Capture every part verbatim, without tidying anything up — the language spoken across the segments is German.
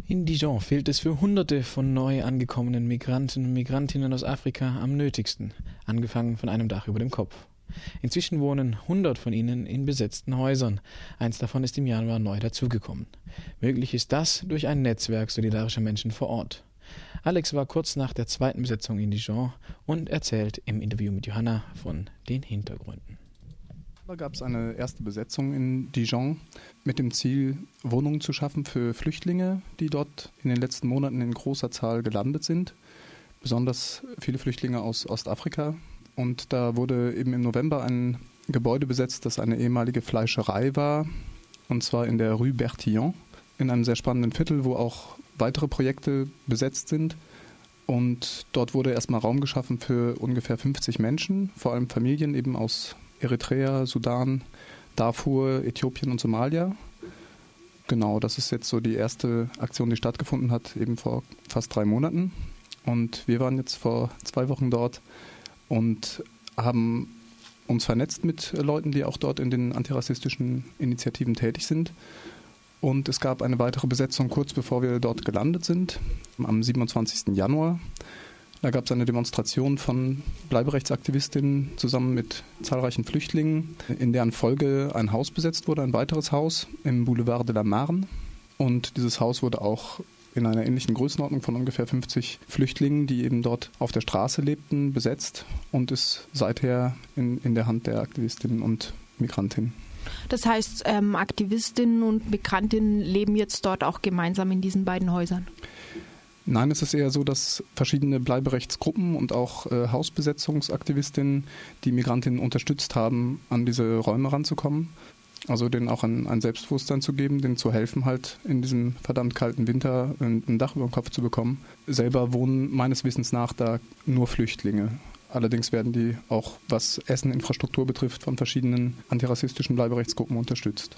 In Dijon fehlt es für Hunderte von neu angekommenen Migranten und Migrantinnen aus Afrika am nötigsten, angefangen von einem Dach über dem Kopf. Inzwischen wohnen hundert von ihnen in besetzten Häusern. Eins davon ist im Januar neu dazugekommen. Möglich ist das durch ein Netzwerk solidarischer Menschen vor Ort. Alex war kurz nach der zweiten Besetzung in Dijon und erzählt im Interview mit Johanna von den Hintergründen. Da gab es eine erste Besetzung in Dijon mit dem Ziel, Wohnungen zu schaffen für Flüchtlinge, die dort in den letzten Monaten in großer Zahl gelandet sind. Besonders viele Flüchtlinge aus Ostafrika. Und da wurde eben im November ein Gebäude besetzt, das eine ehemalige Fleischerei war. Und zwar in der Rue Bertillon, in einem sehr spannenden Viertel, wo auch weitere Projekte besetzt sind. Und dort wurde erstmal Raum geschaffen für ungefähr fünfzig Menschen, vor allem Familien eben aus Eritrea, Sudan, Darfur, Äthiopien und Somalia. Genau, das ist jetzt so die erste Aktion, die stattgefunden hat, eben vor fast drei Monaten. Und wir waren jetzt vor zwei Wochen dort und haben uns vernetzt mit Leuten, die auch dort in den antirassistischen Initiativen tätig sind. Und es gab eine weitere Besetzung kurz bevor wir dort gelandet sind, am siebenundzwanzigsten Januar. Da gab es eine Demonstration von Bleiberechtsaktivistinnen zusammen mit zahlreichen Flüchtlingen, in deren Folge ein Haus besetzt wurde, ein weiteres Haus im Boulevard de la Marne. Und dieses Haus wurde auch in einer ähnlichen Größenordnung von ungefähr fünfzig Flüchtlingen, die eben dort auf der Straße lebten, besetzt und ist seither in, in der Hand der Aktivistinnen und Migrantinnen. Das heißt, ähm, Aktivistinnen und Migrantinnen leben jetzt dort auch gemeinsam in diesen beiden Häusern? Nein, es ist eher so, dass verschiedene Bleiberechtsgruppen und auch äh, Hausbesetzungsaktivistinnen die Migrantinnen unterstützt haben, an diese Räume ranzukommen. Also denen auch ein, ein Selbstbewusstsein zu geben, denen zu helfen, halt in diesem verdammt kalten Winter ein, ein Dach über dem Kopf zu bekommen. Selber wohnen meines Wissens nach da nur Flüchtlinge. Allerdings werden die auch, was Essen, Infrastruktur betrifft, von verschiedenen antirassistischen Bleiberechtsgruppen unterstützt.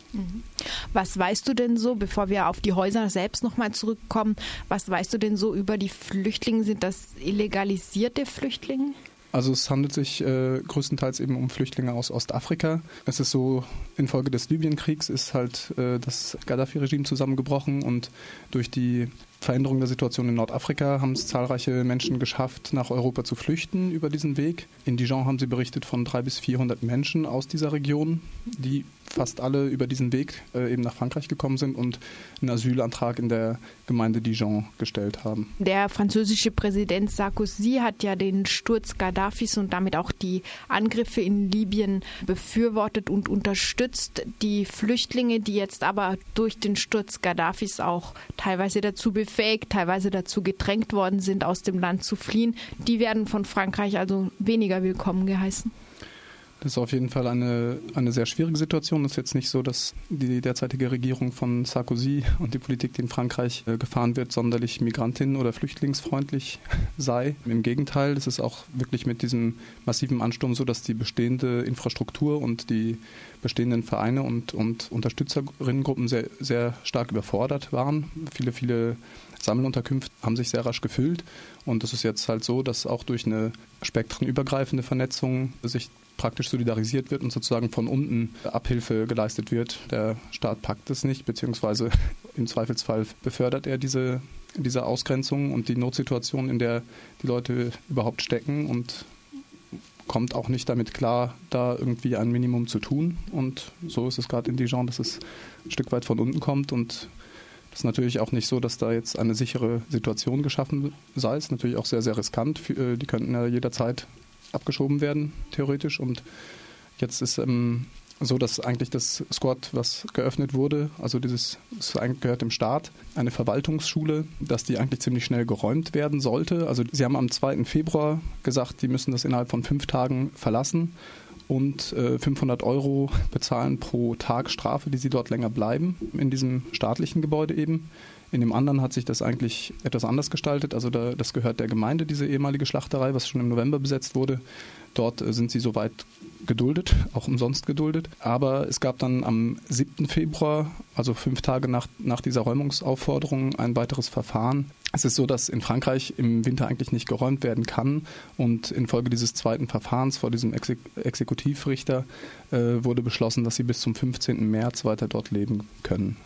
Was weißt du denn so, bevor wir auf die Häuser selbst nochmal zurückkommen, was weißt du denn so über die Flüchtlinge? Sind das illegalisierte Flüchtlinge? Also es handelt sich äh, größtenteils eben um Flüchtlinge aus Ostafrika. Es ist so, infolge des Libyenkriegs ist halt äh, das Gaddafi-Regime zusammengebrochen und durch die Veränderung der Situation in Nordafrika haben es zahlreiche Menschen geschafft, nach Europa zu flüchten über diesen Weg. In Dijon haben sie berichtet von dreihundert bis vierhundert Menschen aus dieser Region, die fast alle über diesen Weg äh, eben nach Frankreich gekommen sind und einen Asylantrag in der Gemeinde Dijon gestellt haben. Der französische Präsident Sarkozy hat ja den Sturz Gaddafis und damit auch die Angriffe in Libyen befürwortet und unterstützt. Die Flüchtlinge, die jetzt aber durch den Sturz Gaddafis auch teilweise dazu befähigt, teilweise dazu gedrängt worden sind, aus dem Land zu fliehen, die werden von Frankreich also weniger willkommen geheißen. Das ist auf jeden Fall eine, eine sehr schwierige Situation. Es ist jetzt nicht so, dass die derzeitige Regierung von Sarkozy und die Politik, die in Frankreich äh, gefahren wird, sonderlich migrantinnen- oder flüchtlingsfreundlich sei. Im Gegenteil, es ist auch wirklich mit diesem massiven Ansturm so, dass die bestehende Infrastruktur und die bestehenden Vereine und, und Unterstützerinnengruppen sehr, sehr stark überfordert waren. Viele, viele Sammelunterkünfte haben sich sehr rasch gefüllt. Und es ist jetzt halt so, dass auch durch eine spektrenübergreifende Vernetzung sich praktisch solidarisiert wird und sozusagen von unten Abhilfe geleistet wird. Der Staat packt es nicht, beziehungsweise im Zweifelsfall befördert er diese, diese Ausgrenzung und die Notsituation, in der die Leute überhaupt stecken und kommt auch nicht damit klar, da irgendwie ein Minimum zu tun. Und so ist es gerade in Dijon, dass es ein Stück weit von unten kommt und es ist natürlich auch nicht so, dass da jetzt eine sichere Situation geschaffen sei. Es ist natürlich auch sehr, sehr riskant. Die könnten ja jederzeit abgeschoben werden, theoretisch. Und jetzt ist ähm, so, dass eigentlich das Squad, was geöffnet wurde, also dieses das gehört dem Staat, eine Verwaltungsschule, dass die eigentlich ziemlich schnell geräumt werden sollte. Also sie haben am zweiten Februar gesagt, die müssen das innerhalb von fünf Tagen verlassen und äh, fünfhundert Euro bezahlen pro Tag Strafe, die sie dort länger bleiben, in diesem staatlichen Gebäude eben. In dem anderen hat sich das eigentlich etwas anders gestaltet. Also da, das gehört der Gemeinde, diese ehemalige Schlachterei, was schon im November besetzt wurde. Dort äh, sind sie soweit geduldet, auch umsonst geduldet. Aber es gab dann am siebten Februar, also fünf Tage nach, nach dieser Räumungsaufforderung, ein weiteres Verfahren Es ist so, dass in Frankreich im Winter eigentlich nicht geräumt werden kann und infolge dieses zweiten Verfahrens vor diesem Exe- Exekutivrichter äh, wurde beschlossen, dass sie bis zum fünfzehnten März weiter dort leben können.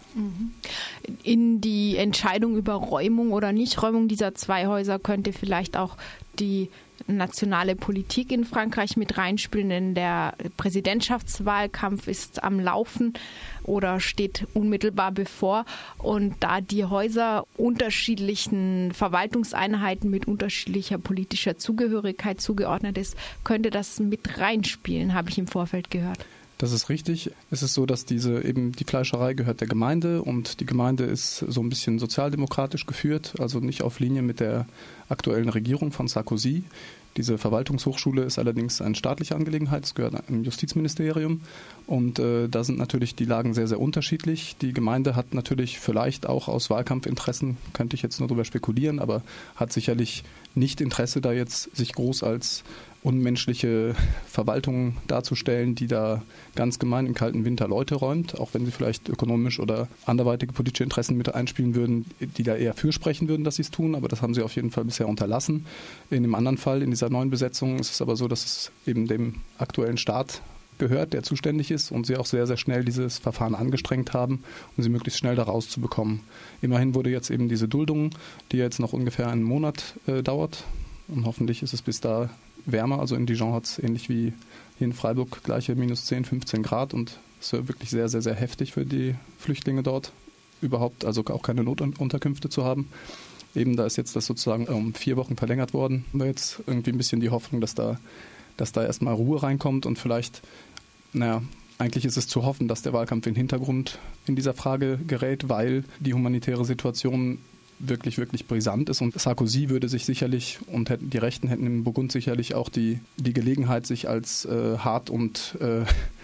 In die Entscheidung über Räumung oder Nichträumung dieser zwei Häuser könnte vielleicht auch die nationale Politik in Frankreich mit reinspielen, denn der Präsidentschaftswahlkampf ist am Laufen oder steht unmittelbar bevor. Und da die Häuser unterschiedlichen Verwaltungseinheiten mit unterschiedlicher politischer Zugehörigkeit zugeordnet ist, könnte das mit reinspielen, habe ich im Vorfeld gehört. Das ist richtig. Es ist so, dass diese eben die Fleischerei gehört der Gemeinde und die Gemeinde ist so ein bisschen sozialdemokratisch geführt, also nicht auf Linie mit der aktuellen Regierung von Sarkozy. Diese Verwaltungshochschule ist allerdings eine staatliche Angelegenheit, es gehört einem Justizministerium und äh, da sind natürlich die Lagen sehr, sehr unterschiedlich. Die Gemeinde hat natürlich vielleicht auch aus Wahlkampfinteressen, könnte ich jetzt nur darüber spekulieren, aber hat sicherlich nicht Interesse, da jetzt sich groß als unmenschliche Verwaltung darzustellen, die da ganz gemein im kalten Winter Leute räumt, auch wenn sie vielleicht ökonomisch oder anderweitige politische Interessen mit einspielen würden, die da eher fürsprechen würden, dass sie es tun, aber das haben sie auf jeden Fall bisher unterlassen. In dem anderen Fall, in dieser neuen Besetzung, ist es aber so, dass es eben dem aktuellen Staat gehört, der zuständig ist und sie auch sehr, sehr schnell dieses Verfahren angestrengt haben, um sie möglichst schnell da rauszubekommen. Immerhin wurde jetzt eben diese Duldung, die jetzt noch ungefähr einen Monat äh, dauert und hoffentlich ist es bis da wärmer, also in Dijon hat es ähnlich wie hier in Freiburg gleiche minus zehn, fünfzehn Grad und es ist wirklich sehr, sehr, sehr heftig für die Flüchtlinge dort, überhaupt also auch keine Notunterkünfte zu haben. Eben da ist jetzt das sozusagen um vier Wochen verlängert worden. Da jetzt irgendwie ein bisschen die Hoffnung, dass da, dass da erstmal Ruhe reinkommt und vielleicht, naja, eigentlich ist es zu hoffen, dass der Wahlkampf in den Hintergrund in dieser Frage gerät, weil die humanitäre Situation wirklich, wirklich brisant ist und Sarkozy würde sich sicherlich und hätten, die Rechten hätten im Burgund sicherlich auch die, die Gelegenheit, sich als äh, hart und, äh,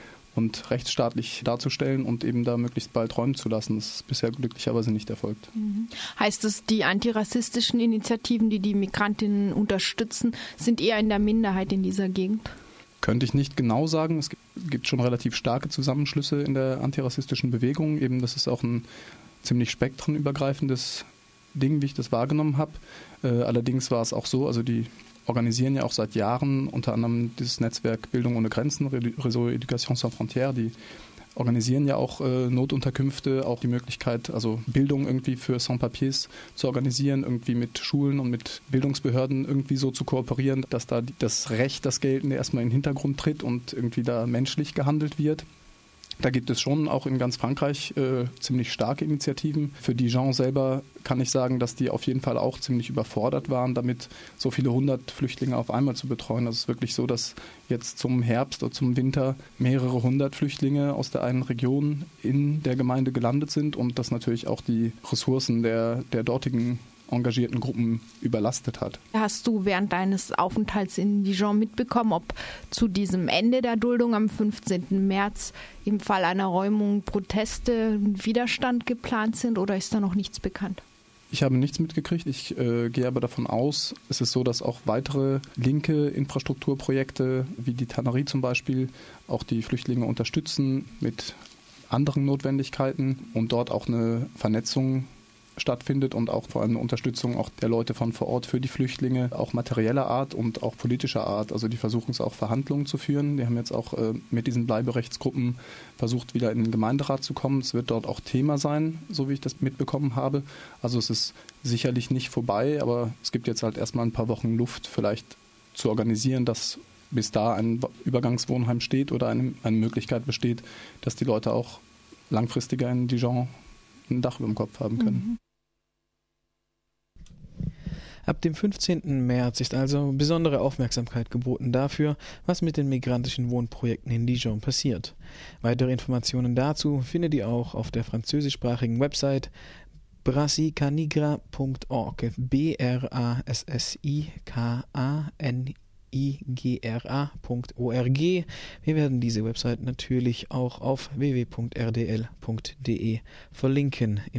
und rechtsstaatlich darzustellen und eben da möglichst bald räumen zu lassen. Das ist bisher glücklicherweise nicht erfolgt. Mhm. Heißt es, die antirassistischen Initiativen, die die Migrantinnen unterstützen, sind eher in der Minderheit in dieser Gegend? Könnte ich nicht genau sagen. Es gibt schon relativ starke Zusammenschlüsse in der antirassistischen Bewegung. Eben, das ist auch ein ziemlich spektrenübergreifendes Ding, wie ich das wahrgenommen habe. Äh, allerdings war es auch so, also die organisieren ja auch seit Jahren unter anderem dieses Netzwerk Bildung ohne Grenzen, Réseau Éducation Sans Frontières, die organisieren ja auch äh, Notunterkünfte, auch die Möglichkeit, also Bildung irgendwie für Sans-Papiers zu organisieren, irgendwie mit Schulen und mit Bildungsbehörden irgendwie so zu kooperieren, dass da das Recht, das Geltende erstmal in den Hintergrund tritt und irgendwie da menschlich gehandelt wird. Da gibt es schon auch in ganz Frankreich äh, ziemlich starke Initiativen. Für Dijon selber kann ich sagen, dass die auf jeden Fall auch ziemlich überfordert waren, damit so viele hundert Flüchtlinge auf einmal zu betreuen. Das ist wirklich so, dass jetzt zum Herbst oder zum Winter mehrere hundert Flüchtlinge aus der einen Region in der Gemeinde gelandet sind und das natürlich auch die Ressourcen der, der dortigen engagierten Gruppen überlastet hat. Hast du während deines Aufenthalts in Dijon mitbekommen, ob zu diesem Ende der Duldung am fünfzehnten März im Fall einer Räumung Proteste, Widerstand geplant sind oder ist da noch nichts bekannt? Ich habe nichts mitgekriegt. Ich äh, gehe aber davon aus, es ist so, dass auch weitere linke Infrastrukturprojekte wie die Tannerie zum Beispiel auch die Flüchtlinge unterstützen mit anderen Notwendigkeiten und dort auch eine Vernetzung stattfindet und auch vor allem eine Unterstützung auch der Leute von vor Ort für die Flüchtlinge, auch materieller Art und auch politischer Art. Also die versuchen es auch Verhandlungen zu führen. Die haben jetzt auch äh, mit diesen Bleiberechtsgruppen versucht, wieder in den Gemeinderat zu kommen. Es wird dort auch Thema sein, so wie ich das mitbekommen habe. Also es ist sicherlich nicht vorbei, aber es gibt jetzt halt erstmal ein paar Wochen Luft, vielleicht zu organisieren, dass bis da ein Übergangswohnheim steht oder eine, eine Möglichkeit besteht, dass die Leute auch langfristiger in Dijon ein Dach über dem Kopf haben können. Mhm. Ab dem fünfzehnten März ist also besondere Aufmerksamkeit geboten dafür, was mit den migrantischen Wohnprojekten in Dijon passiert. Weitere Informationen dazu findet ihr auch auf der französischsprachigen Website brassicanigra punkt org, B R A S S I K A N I G R A punkt org. Wir werden diese Website natürlich auch auf w w w punkt r d l punkt d e verlinken.